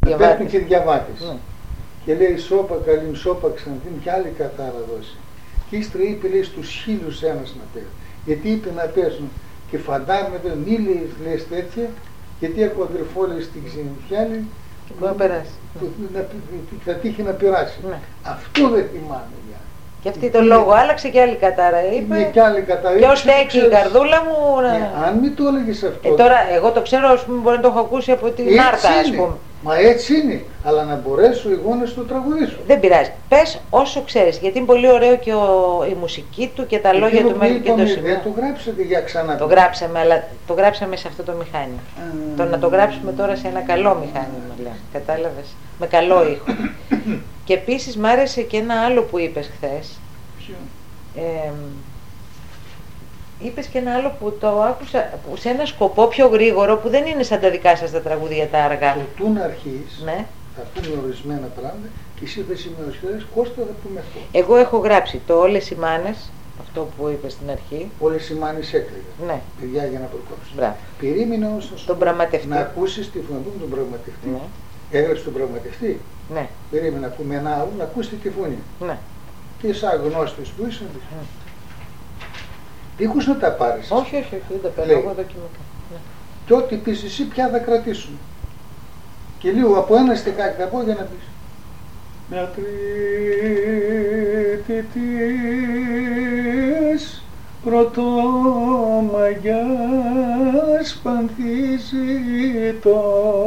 να πέφτουν και διαβάτες. Και λέει σώπα καλήν, σώπα ξανθήν και άλλη κατάρα δώσει. Και ύστερα είπε, λέει, στους 1000 ένας να πέφτει. Γιατί είπε να πέσουν. Και φαντάρμεται, μη λες τέτοια, γιατί έχω αδερφό, λέει, στην Ξενιθιά, λέει, μπορεί να περάσει. Θα τύχει να περάσει. Ναι. Αυτό δεν θυμάμαι. Και αυτή το λόγο άλλαξε και άλλη κατάρα, είπε. Ναι, και άλλη κατάρα. Και ως στέκει η καρδούλα μου. Ναι, αν μην το έλεγες αυτό. Τώρα, εγώ το ξέρω, ας πούμε, μπορεί να το έχω ακούσει από την Μάρτα, ας πούμε. Μα έτσι είναι. Αλλά να μπορέσω εγώ να στο τραγουδήσω. Δεν πειράζει. Πες όσο ξέρεις, γιατί είναι πολύ ωραίο και η μουσική του και τα λόγια του μέχρι και το σημείο. Δεν το γράψατε για ξανά. Το γράψαμε, αλλά το γράψαμε σε αυτό το μηχάνημα. Το να το γράψουμε τώρα σε ένα καλό μηχάνημα, λέω. Κατάλαβες. Με καλό ήχο. Και επίσης μ' άρεσε και ένα άλλο που είπες χθες. Ποιο? Είπες και ένα άλλο που το άκουσα σε ένα σκοπό πιο γρήγορο, που δεν είναι σαν τα δικά σας τα τραγούδια τα αργά. Το του να αρχίσεις, ναι. Θα πούμε ορισμένα πράγματα και εσύ θα σημειώσεις, Κώστα θα πούμε αυτό. Εγώ έχω γράψει το Όλες οι μάνες, αυτό που είπες στην αρχή. Όλες οι μάνες έκλαιγαν. Ναι. Παιδιά, για να προκόψεις. Μπράβο. Περίμενε όμως να ακούσεις τη φωνή του τον πραγματευτή. Ναι. Έγραψε τον πραγματευτή. Ναι. Περίμενε να πούμε ένα άλλο, να ακούσει τη φωνή. Ναι. Και σαν γνώστης που είσαι, δίχως να τα πάρεις. Όχι, δεν τα παίρνω εγώ δοκιμικά. Ναι. Και ό,τι πεις εσύ πια θα κρατήσουν. Και λίγο από ένα στεκάκι θα πω για να πεις. Μια τρίτη της πρωτομαγιάς πανθίζει το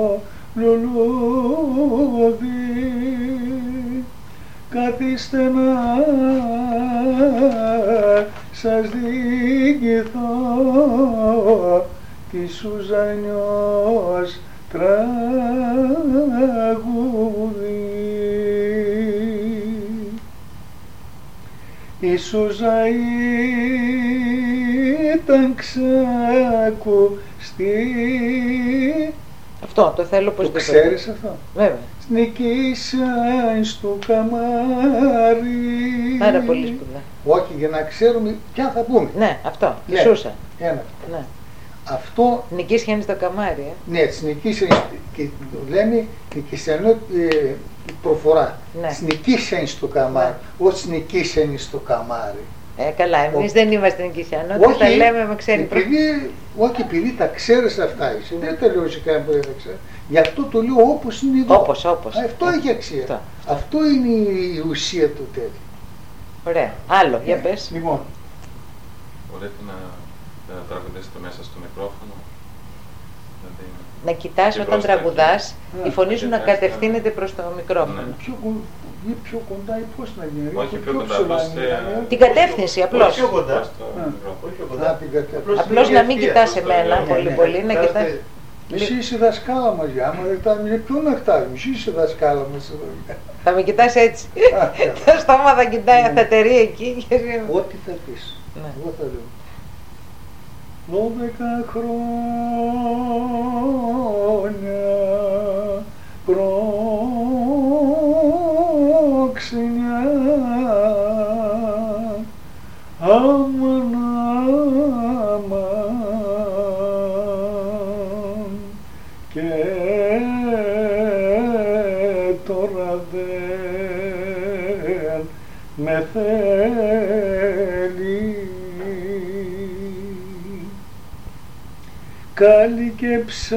λουλούδι. Καθίστε να σας διηγηθώ τη Σουζανιός τραγούδι. Η Σούζα ήταν ξακουστή. Αυτό το θέλω πως το ξέρεις αυτό. Βέβαια. Νικήσαν στο καμάρι. Πάρα πολύ σπουδαία. Όχι, για να ξέρουμε ποια θα πούμε. Ναι, αυτό. Η Σούσα. Ένα. Ναι. Αυτό. Νικήσαν στο καμάρι. Ναι, τις νικήσαν και λέμε νικήσαν προφορά. Ναι. Νικήσαν στο καμάρι. Ναι. Όχι νικήσαν στο καμάρι. Καλά, εμείς δεν είμαστε νικήσιανοι. Τα λέμε με ξένη προφορά. Όχι, επειδή τα ξέρεις αυτά εσύ. Δεν το λέω σε κάποιον που δεν τα ξέρει. Γι' αυτό το λέω όπως είναι εδώ. Όπως. Αυτό έχει αξία. Αυτό είναι η ουσία του τέτοιου. Ωραία. Άλλο, για πες. Λοιπόν. Μπορείτε να τραγουδήσετε μέσα στο μικρόφωνο. Να κοιτάς όταν τραγουδάς, η φωνή σου να κατευθύνεται προς το μικρόφωνο. Πιο κοντά ή πώς να γίνει. Όχι πιο κοντά, την κατεύθυνση απλώς. Πιο κοντά. Απλώς να μην κοιτάς εμένα πολύ, να κοιτάς. Εσύ είσαι δασκάλα μας, άμα δεν κοιτάς, ποιον να κοιτάς, εσύ είσαι δασκάλα μας. Θα με κοιτάς έτσι. Το στόμα θα κοιτάει, θα τερεί εκεί. Ό,τι θα πεις. Εγώ θα λέω. 12 χρόνια προξενιά αμάν και τώρα δεν με θέλει. Κάλυκεψα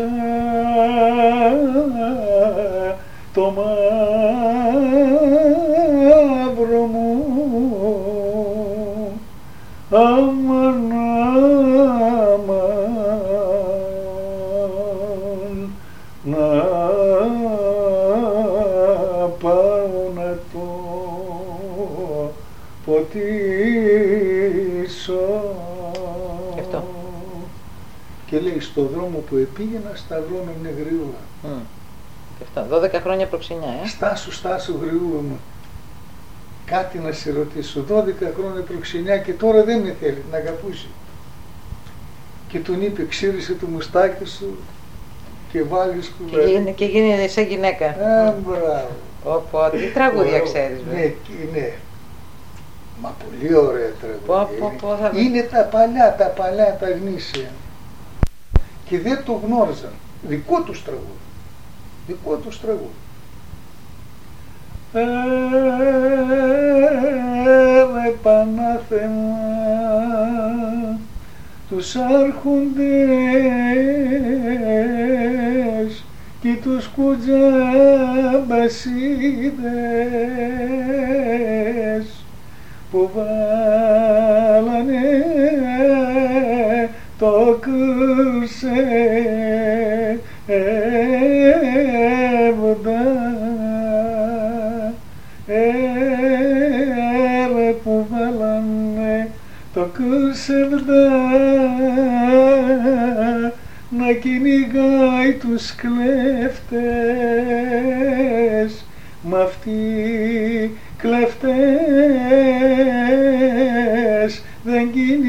το μαύρο μου αμάν να πάω να το ποτίσω. Και λέει στο δρόμο που επήγαινα σταυρώνω μια γριούλα. Και αυτά, 12 χρόνια προξενιά, Στάσου γριούλα μου. Κάτι να σε ρωτήσω, 12 χρόνια προξενιά και τώρα δεν με θέλει, να αγαπούσει. Και τον είπε, ξύρισε το μουστάκι σου και βάλεις κουβέντα. Και γίνει σαν γυναίκα. Μπράβο. Τι τραγούδια ξέρεις, ναι. Μα πολύ ωραία τραγούδια. Είναι τα παλιά, τα γνήσια. Και δεν το γνώριζαν. Δικό τους τραγούδι. δικό τους τραγούδι. Πανάθεμα τους άρχοντες και τους κουτζαμπασίδες που βάλανε το κουρσεύοντα, που βάλανε το κουρσεύοντα να κυνηγάει τους κλέφτες, μ' αυτοί κλέφτες δεν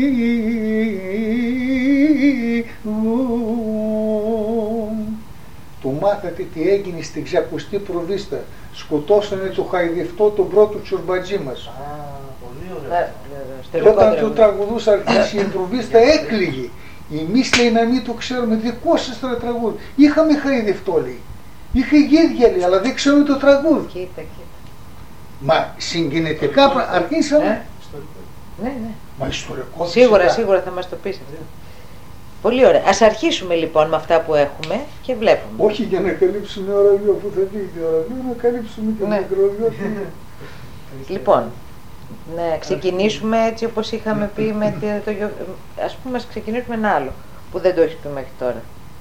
κυνηγούν. Του μάθατε τι έγινε στην ξακουστή προβίστα. Σκοτώσανε το χαϊδευτό τον πρώτο τσουρμπατζή μας. Πολύ ωραία. Όταν του τραγουδούσα αρχίσει η προβίστα έκλαιγε. Εμείς λέει να μην το ξέρουμε, δικό σας το τραγούδι. Είχαμε χαϊδευτό λέει. Είχε γίδια λέει, αλλά δεν ξέρουμε το τραγούδι. Κοίτα. Μα συγκινητικά αρχίσαμε. Ναι. Μα ιστορικό. Σίγουρα θα μας το πεις αυτό. Πολύ ωραία. Ας αρχίσουμε λοιπόν με αυτά που έχουμε και βλέπουμε. Όχι για να καλύψουμε ωραίο που θα βγει το ωραίο, να καλύψουμε και το μικροβιό. Λοιπόν, να ξεκινήσουμε έτσι όπως είχαμε πει με το ας πούμε, ξεκινήσουμε ένα άλλο που δεν το έχεις πει μέχρι τώρα.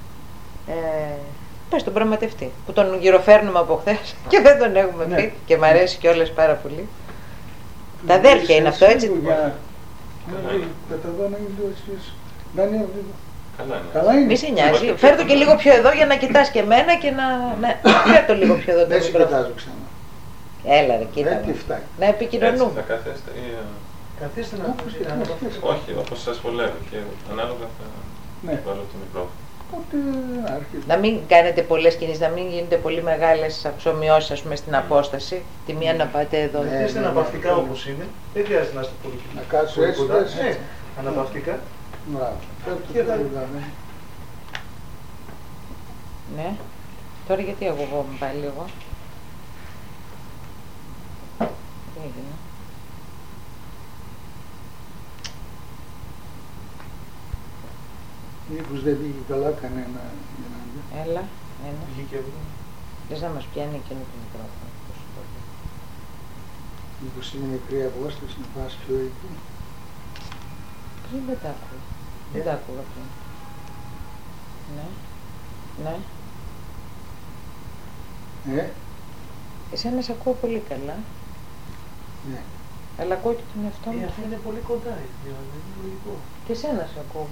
Πες τον πραγματευτή, που τον γυροφέρνουμε από χθες και δεν τον έχουμε πει και μ' αρέσει κιόλας πάρα πολύ. Τα αδέρφια είναι αυτό, έτσι. Καλά είναι. Μη σε νοιάζει. Φέρ' το και λίγο πιο εδώ για να κοιτάς και εμένα και να... Φέρ' το λίγο πιο εδώ. Δεν σε κοιτάζω ξανά. Έλα ρε, κοίτα μου. Να επικοινωνούμε. Θα καθέστε ή... Καθίστε να Όχι, όπως σας βολεύει και ανάλογα θα βάλω το μικρόφωνο. Να μην κάνετε πολλές κινήσεις, να μην γίνονται πολύ μεγάλες αυξομοιώσεις, ας πούμε, στην απόσταση. Τη μία να πάτε εδώ. Είστε αναπαυτικά όπως είναι. Δεν χρειάζεται να είστε πολύ κοντά. Να κάτσω έτσι. Αναπαυτικά. Ναι. Τώρα γιατί αγωγόμαι πάλι εγώ. Τι έγινε. Μήπως δεν πήγε καλά κανένα. Έλα, ένα. Λες να μας πιάνει εκείνο το μικρόφωνο. Μήπως είναι μικρή απόσταση να πας πιο εκεί. Πριν δεν τα άκουγα. Δεν τα άκουγα πριν. Ναι. Εσένα σε ακούω πολύ καλά. Ναι. Αλλά ακούω και τον εαυτό μου. Αυτό είναι πολύ κοντά, δεν είναι λογικό. Και εσένα σε ακούω.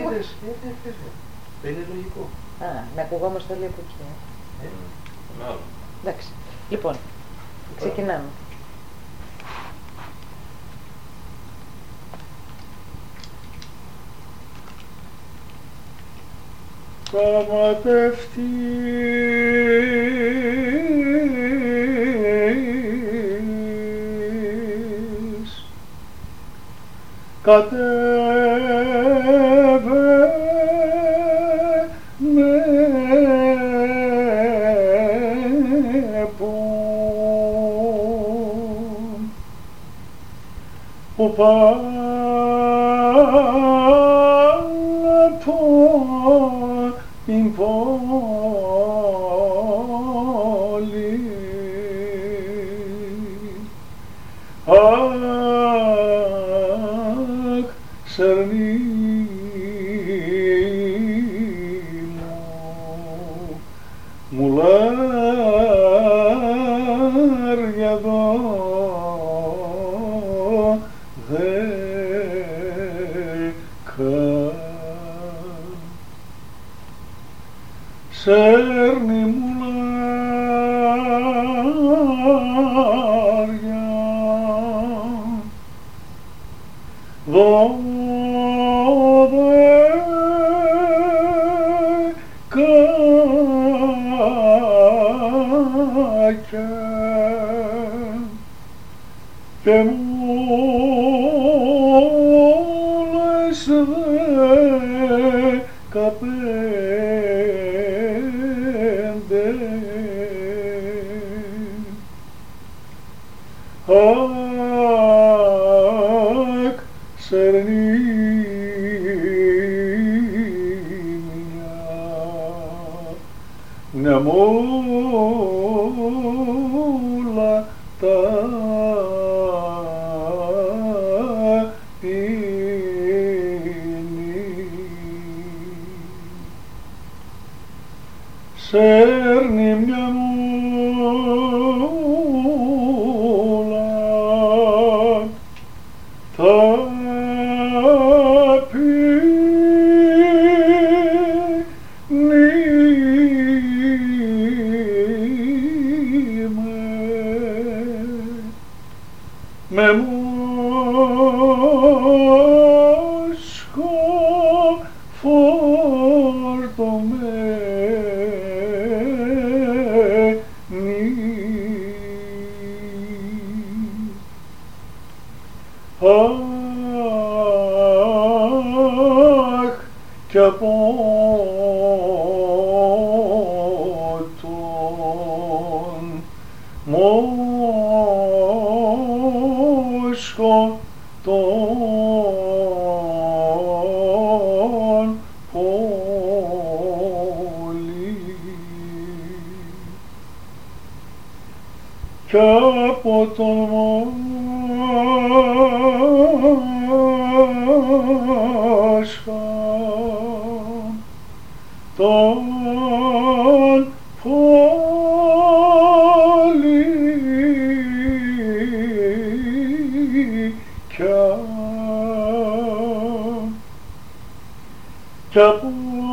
Δεν είναι λογικό. Α, να ακουγόμαστε όλοι από εκεί. Εντάξει. Λοιπόν, ξεκινάμε. Πραγματευτής κατέβαινε που την πόλη. Αχ, σερνί μου λάρια εδώ σέρνει μουλάρια δωδεκάκια και μόλις 15 Αχ, σερνή μια μόλα τα σέρνει μια μόλα θα με μόσχο φορτωμένη αχ κι από τον μόσχο τον πολύ κι από τον μόσχο τον πολύ κι από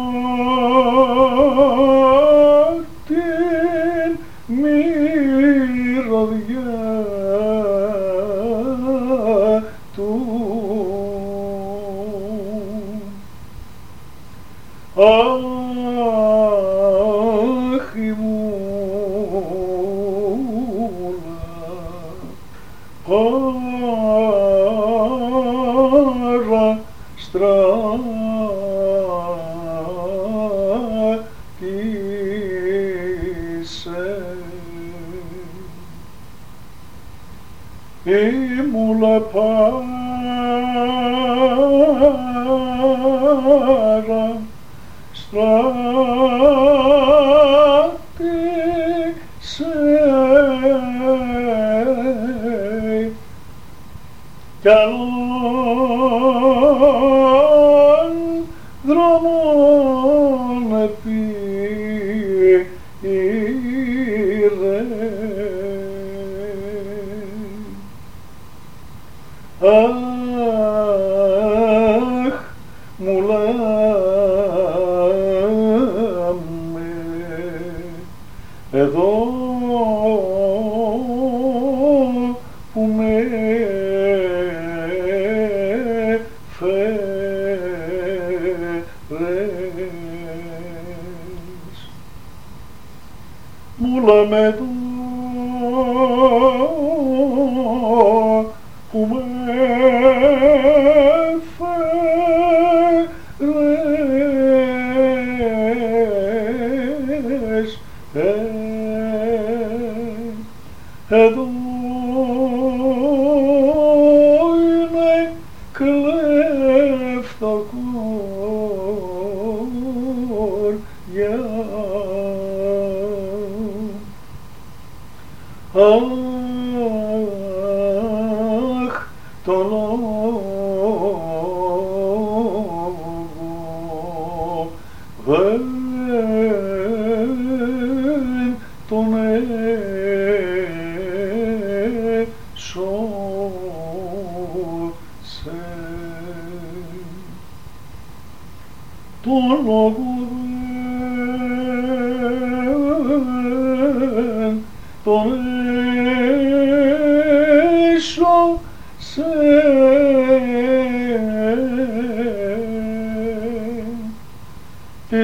την μυρωδιά του αχ η μούλα παραστράτησε η μούλα παραστράτησε κι άλλων δρόμων πήρε αχ μουλάμε εδώ που με μουλάμε εδώ που με φέρες εδώ είναι κλέφτα κοριά αχ το λόγο δεν τον έσωσε το λόγο δεν τον έσωσε και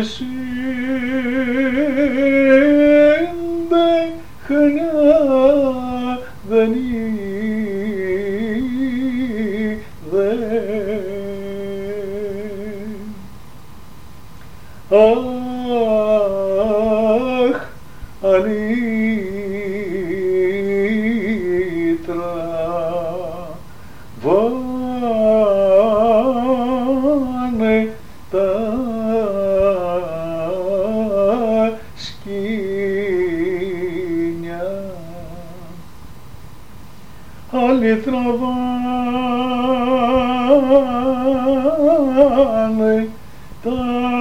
συντεχνιά δεν είδε αχ αλήτρα άλλοι τραβάνε τα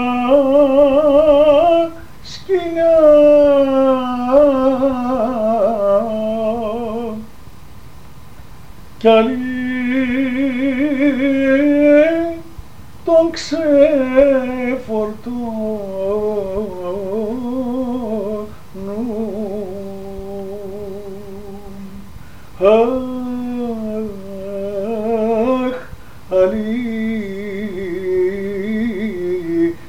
σκοινιά κι άλλοι τον ξεφορτώνουν.